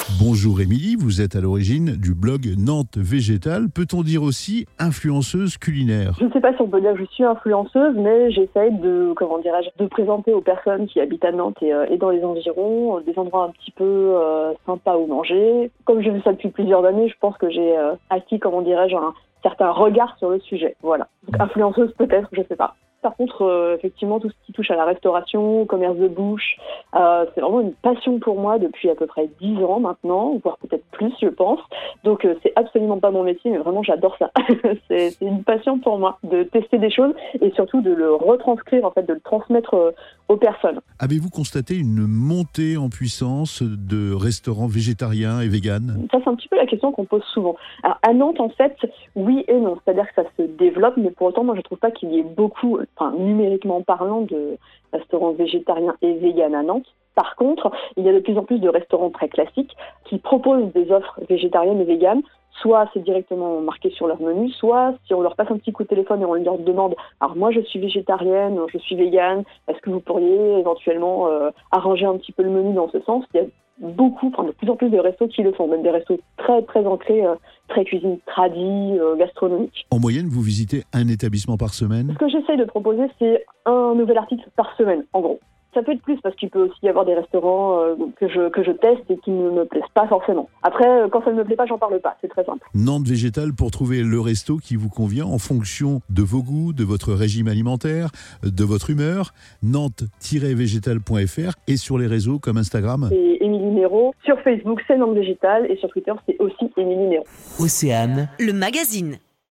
Bonjour Émilie, vous êtes à l'origine du blog Nantes Végétale. Peut-on dire aussi influenceuse culinaire ? Je ne sais pas si on peut dire que je suis influenceuse, mais j'essaye de présenter aux personnes qui habitent à Nantes et dans les environs des endroits un petit peu sympas où manger. Comme je fais ça depuis plusieurs années, je pense que j'ai acquis, un certain regard sur le sujet. Voilà. Donc, influenceuse peut-être, je ne sais pas. Par contre, effectivement, tout ce qui touche à la restauration, au commerce de bouche, c'est vraiment une passion pour moi depuis à peu près 10 ans maintenant, voire peut-être plus, je pense. Donc, c'est absolument pas mon métier, mais vraiment, j'adore ça. c'est une passion pour moi de tester des choses et surtout de le retranscrire, en fait, de le transmettre aux personnes. Avez-vous constaté une montée en puissance de restaurants végétariens et véganes ? Ça, c'est un petit peu la question qu'on pose souvent. Alors, à Nantes, en fait, oui et non. C'est-à-dire que ça se développe, mais pour autant, moi, je trouve pas qu'il y ait beaucoup, numériquement parlant, de restaurants végétariens et véganes à Nantes. Par contre, il y a de plus en plus de restaurants très classiques qui proposent des offres végétariennes et véganes. Soit c'est directement marqué sur leur menu, soit si on leur passe un petit coup de téléphone et on leur demande « Alors moi je suis végétarienne, je suis végane, est-ce que vous pourriez éventuellement arranger un petit peu le menu dans ce sens ?» Il y a de plus en plus de restos qui le font, même des restos très très ancrés, très cuisine tradie, gastronomique. En moyenne, vous visitez un établissement par semaine ? Ce que j'essaye de proposer, c'est un nouvel article par semaine, en gros. Ça peut être plus parce qu'il peut aussi y avoir des restaurants que je teste et qui ne me plaisent pas forcément. Après, quand ça ne me plaît pas, j'en parle pas. C'est très simple. Nantes Végétale pour trouver le resto qui vous convient en fonction de vos goûts, de votre régime alimentaire, de votre humeur. Nantes-végétale.fr et sur les réseaux comme Instagram. C'est Émilie Néraud. Sur Facebook, c'est Nantes Végétale et sur Twitter, c'est aussi Émilie Néraud. Océane, le magazine.